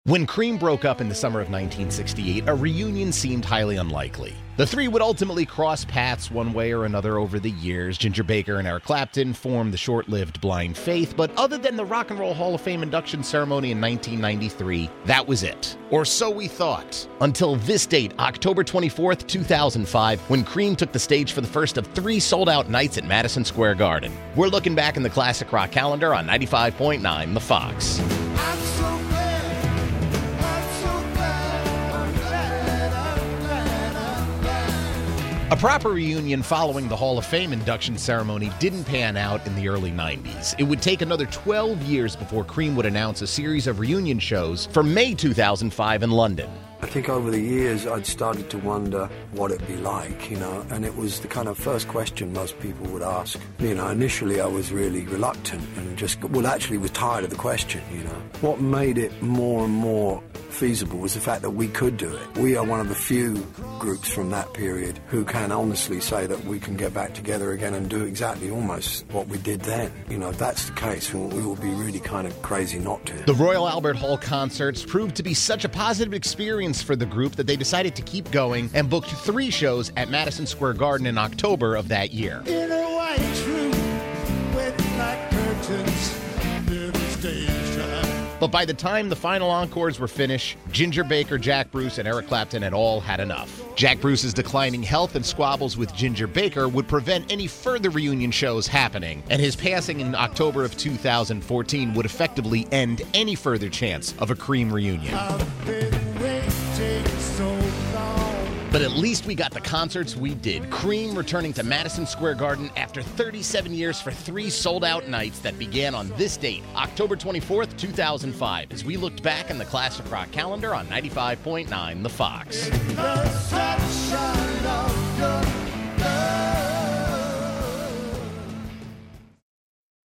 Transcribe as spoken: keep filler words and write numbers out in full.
When Cream broke up in the summer of nineteen sixty-eight, a reunion seemed highly unlikely. The three would ultimately cross paths one way or another over the years. Ginger Baker and Eric Clapton formed the short-lived Blind Faith, but other than the Rock and Roll Hall of Fame induction ceremony in nineteen ninety-three, that was it. Or so we thought. Until this date, October twenty-fourth, two thousand five, when Cream took the stage for the first of three sold-out nights at Madison Square Garden. We're looking back in the classic rock calendar on ninety-five point nine The Fox. A proper reunion following the Hall of Fame induction ceremony didn't pan out in the early nineties. It would take another twelve years before Cream would announce a series of reunion shows for May two thousand five in London. I think over the years I'd started to wonder what it'd be like, you know, and it was the kind of first question most people would ask. You know, initially I was really reluctant and just, well, actually was tired of the question, you know. What made it more and more feasible was the fact that we could do it. We are one of the few groups from that period who can honestly say that we can get back together again and do exactly almost what we did then. You know, if that's the case, we will be really kind of crazy not to. The Royal Albert Hall concerts proved to be such a positive experience for the group that they decided to keep going and booked three shows at Madison Square Garden in October of that year. In a white room with black curtains near the stage drive. But by the time the final encores were finished, Ginger Baker, Jack Bruce, and Eric Clapton had all had enough. Jack Bruce's declining health and squabbles with Ginger Baker would prevent any further reunion shows happening, and his passing in October of two thousand fourteen would effectively end any further chance of a Cream reunion. I've been waiting so long. But at least we got the concerts we did. Cream returning to Madison Square Garden after thirty-seven years for three sold-out nights that began on this date, October twenty-fourth, two thousand five, as we looked back in the classic rock calendar on ninety-five point nine The Fox. The sunshine.